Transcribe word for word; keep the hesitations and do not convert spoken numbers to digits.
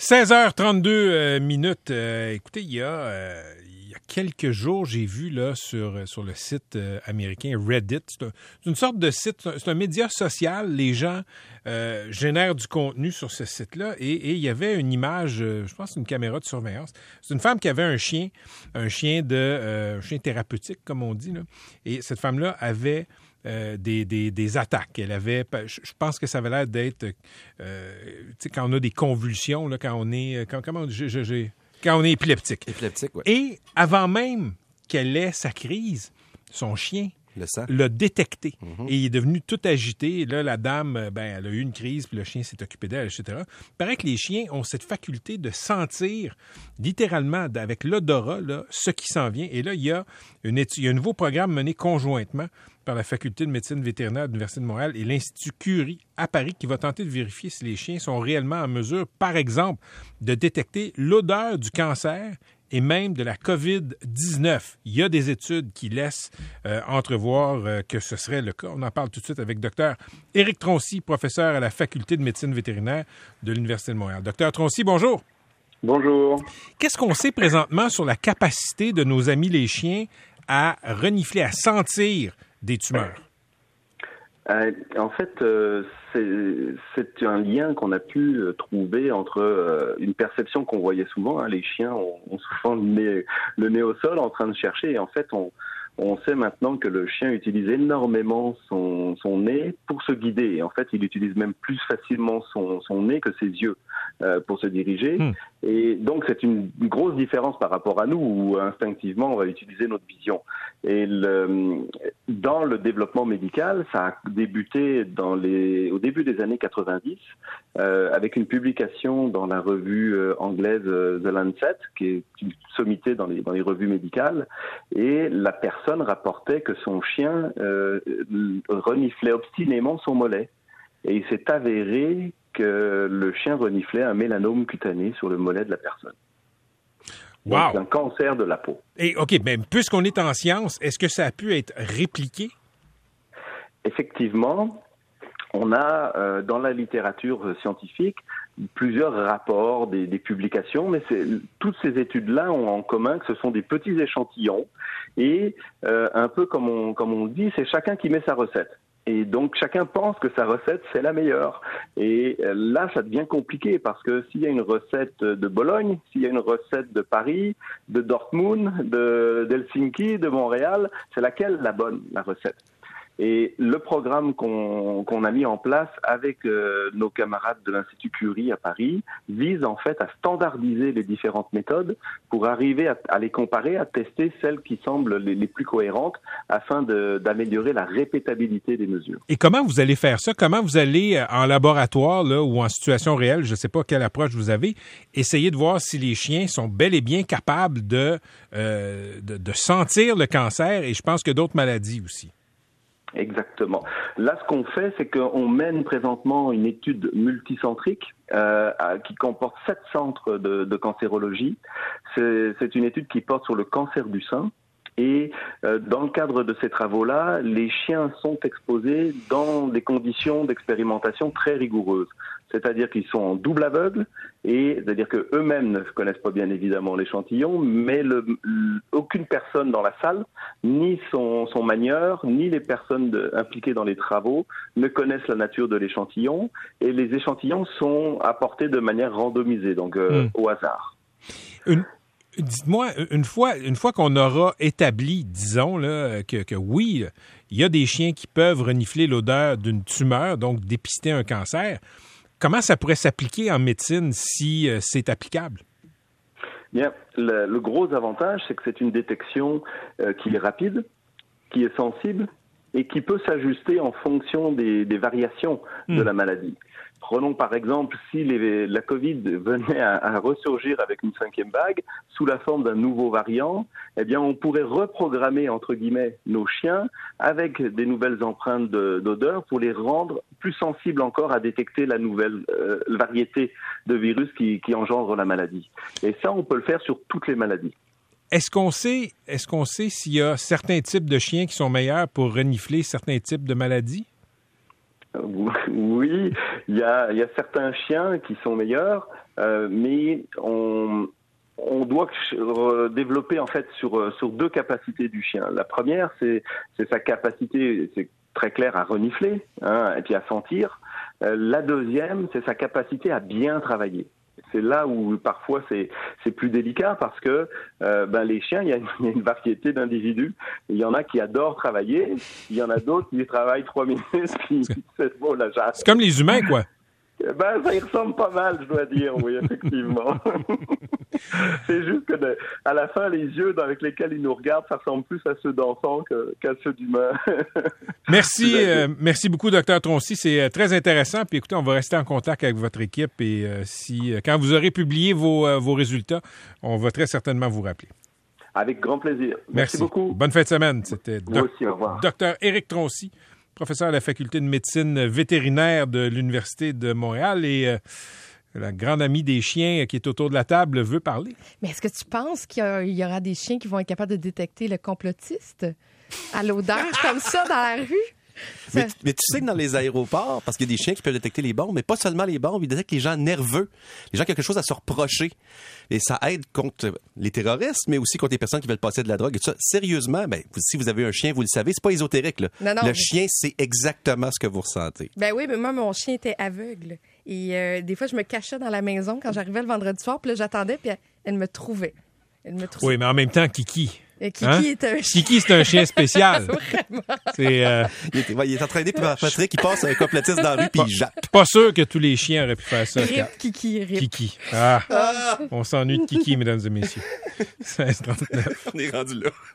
seize heures trente-deux euh, minutes. Euh, écoutez, il y a, euh, il y a quelques jours, j'ai vu là sur, sur le site euh, américain Reddit, c'est, un, c'est une sorte de site, c'est un, c'est un média social. Les gens euh, génèrent du contenu sur ce site-là et, et il y avait une image, euh, je pense une caméra de surveillance. C'est une femme qui avait un chien, un chien de euh, un chien thérapeutique, comme on dit, là. Et cette femme-là avait Euh, des, des, des attaques. Elle avait, je, je pense que ça avait l'air d'être, euh, tu sais, quand on a des convulsions, là, quand on est, quand, comment, je, je, je, quand on est épileptique. Épileptique, oui. Et avant même qu'elle ait sa crise, son chien Le sang. l'a détecté. Mm-hmm. Et il est devenu tout agité. Et là, la dame, ben, elle a eu une crise, puis le chien s'est occupé d'elle, et cetera. Il paraît que les chiens ont cette faculté de sentir, littéralement, avec l'odorat, là, ce qui s'en vient. Et là, il y a, une étude, il y a un nouveau programme mené conjointement par la Faculté de médecine vétérinaire de l'Université de Montréal et l'Institut Curie à Paris, qui va tenter de vérifier si les chiens sont réellement en mesure, par exemple, de détecter l'odeur du cancer et même de la covid dix-neuf. Il y a des études qui laissent euh, entrevoir euh, que ce serait le cas. On en parle tout de suite avec Dr Éric Troncy, professeur à la Faculté de médecine vétérinaire de l'Université de Montréal. Docteur Troncy, bonjour. Bonjour. Qu'est-ce qu'on sait présentement sur la capacité de nos amis les chiens à renifler, à sentir des tumeurs? Euh, en fait, euh, c'est, c'est un lien qu'on a pu euh, trouver entre euh, une perception qu'on voyait souvent. Hein, les chiens ont, ont souvent le nez, le nez au sol en train de chercher. Et en fait, on, on sait maintenant que le chien utilise énormément son, son nez pour se guider. Et en fait, il utilise même plus facilement son, son nez que ses yeux euh, pour se diriger. Mmh. Et donc, c'est une grosse différence par rapport à nous, où instinctivement, on va utiliser notre vision. Et le, dans le développement médical, ça a débuté dans les, au début des années quatre-vingt-dix, euh, avec une publication dans la revue euh, anglaise euh, The Lancet, qui est une sommité dans les, dans les revues médicales, et la personne rapportait que son chien euh, reniflait obstinément son mollet. Et il s'est avéré que le chien reniflait un mélanome cutané sur le mollet de la personne. Wow. Donc, un cancer de la peau. Et OK, mais puisqu'on est en science, est-ce que ça a pu être répliqué? Effectivement, on a euh, dans la littérature scientifique plusieurs rapports, des, des publications, mais c'est, toutes ces études-là ont en commun que ce sont des petits échantillons et euh, un peu comme on, comme on dit, c'est chacun qui met sa recette. Et donc, chacun pense que sa recette, c'est la meilleure. Et là, ça devient compliqué parce que s'il y a une recette de Bologne, s'il y a une recette de Paris, de Dortmund, de, d'Helsinki, de Montréal, c'est laquelle la bonne, la recette? Et le programme qu'on, qu'on a mis en place avec euh, nos camarades de l'Institut Curie à Paris vise en fait à standardiser les différentes méthodes pour arriver à, à les comparer, à tester celles qui semblent les, les plus cohérentes afin de, d'améliorer la répétabilité des mesures. Et comment vous allez faire ça? Comment vous allez, en laboratoire là, ou en situation réelle, je ne sais pas quelle approche vous avez, essayer de voir si les chiens sont bel et bien capables de, euh, de, de sentir le cancer et je pense que d'autres maladies aussi. Exactement. Là, ce qu'on fait, c'est qu'on mène présentement une étude multicentrique euh, qui comporte sept centres de, de cancérologie. C'est, c'est une étude qui porte sur le cancer du sein. Et euh, dans le cadre de ces travaux-là, les chiens sont exposés dans des conditions d'expérimentation très rigoureuses. C'est-à-dire qu'ils sont en double aveugle, et c'est-à-dire qu'eux-mêmes ne connaissent pas bien évidemment l'échantillon, mais le, le, aucune personne dans la salle, ni son, son manieur, ni les personnes de, impliquées dans les travaux ne connaissent la nature de l'échantillon, et les échantillons sont apportés de manière randomisée, donc euh, mmh. au hasard. Une... Dites-moi, une fois, une fois qu'on aura établi, disons, là, que, que oui, il y a des chiens qui peuvent renifler l'odeur d'une tumeur, donc dépister un cancer, comment ça pourrait s'appliquer en médecine si euh, c'est applicable? Bien, le, le gros avantage, c'est que c'est une détection euh, qui est rapide, qui est sensible et qui peut s'ajuster en fonction des, des variations mmh. de la maladie. Prenons par exemple si les, la COVID venait à, à ressurgir avec une cinquième vague sous la forme d'un nouveau variant, eh bien on pourrait reprogrammer entre guillemets nos chiens avec des nouvelles empreintes de, d'odeur pour les rendre plus sensibles encore à détecter la nouvelle euh, variété de virus qui, qui engendre la maladie. Et ça, on peut le faire sur toutes les maladies. Est-ce qu'on sait, est-ce qu'on sait s'il y a certains types de chiens qui sont meilleurs pour renifler certains types de maladies? Oui, il y a, il y a certains chiens qui sont meilleurs, euh, mais on, on doit développer en fait sur, sur deux capacités du chien. La première, c'est, c'est sa capacité, c'est très clair, à renifler, hein, et puis à sentir. Euh, la deuxième, c'est sa capacité à bien travailler. C'est là où parfois c'est, c'est plus délicat parce que euh, ben, les chiens, il y, a une, il y a une variété d'individus. Il y en a qui adorent travailler, il y en a d'autres qui travaillent trois minutes, puis c'est bon, la chasse. C'est comme les humains, quoi. Ben, ça y ressemble pas mal, je dois dire, oui, effectivement. C'est juste que de, à la fin, les yeux avec lesquels ils nous regardent, ça ressemble plus à ceux d'enfants que, qu'à ceux d'humains. Merci, euh, merci beaucoup, docteur Troncy. C'est euh, très intéressant. Puis écoutez, on va rester en contact avec votre équipe et euh, si euh, quand vous aurez publié vos, euh, vos résultats, on va très certainement vous rappeler. Avec grand plaisir. Merci, Merci beaucoup. Bonne fin de semaine. C'était Vous doc- aussi, au revoir. docteur Éric Troncy, professeur à la faculté de médecine vétérinaire de l'Université de Montréal et euh, la grande amie des chiens qui est autour de la table veut parler. Mais est-ce que tu penses qu'il y, a, il y aura des chiens qui vont être capables de détecter le complotiste à l'odeur comme ça dans la rue? Mais, mais tu sais que dans les aéroports, parce qu'il y a des chiens qui peuvent détecter les bombes, mais pas seulement les bombes, ils détectent les gens nerveux, les gens qui ont quelque chose à se reprocher. Et ça aide contre les terroristes, mais aussi contre les personnes qui veulent passer de la drogue et tout ça. Sérieusement, ben, si vous avez un chien, vous le savez, c'est pas ésotérique, là. Non, non, le mais... chien, c'est exactement ce que vous ressentez. Ben oui, mais moi, mon chien était aveugle. Et euh, des fois, je me cachais dans la maison quand j'arrivais le vendredi soir, puis là, j'attendais, puis elle, elle me trouvait. Elle me trouvait. Oui, mais en même temps, Kiki... Et Kiki hein? est un chien. Kiki, c'est un chien spécial. Vraiment. C'est, euh... il, est, ouais, il est entraîné par Patrick, il passe un complotiste dans la rue puis il jappe. Pas sûr que tous les chiens auraient pu faire ça. Rip, Kiki, rip. Kiki. Ah, on s'ennuie de Kiki, mesdames et messieurs. seize trente-neuf On est rendu là.